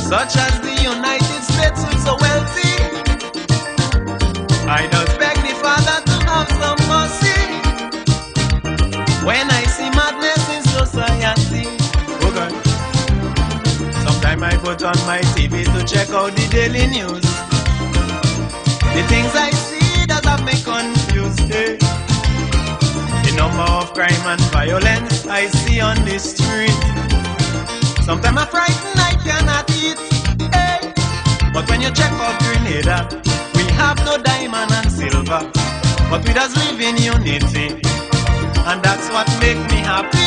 such as the United States, who's so wealthy. I just beg the Father to have some mercy when I see madness in society. Oh God. Sometimes I put on my TV to check out the daily news. The things I see that have me confused. Eh? The number of crime and violence I see on the street. Sometimes I'm frightened I cannot eat. Eh? But when you check out Grenada, we have no diamond and silver, but we just live in unity, and that's what makes me happy.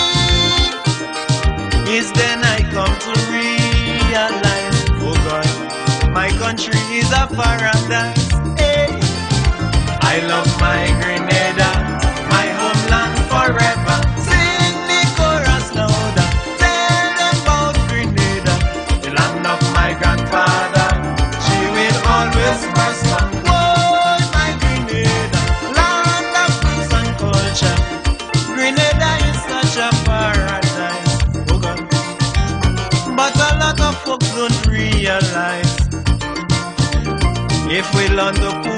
Is then I come to realize, oh God, my country is a paradise. Hey. I love my Grenada, my homeland forever. Sing the chorus louder, tell them about Grenada, the land of my grandfather. She will always prosper. Whoa, my Grenada, land of peace and culture. Grenada is such a paradise. Oh God. But a lot of folks don't realize, if we learn to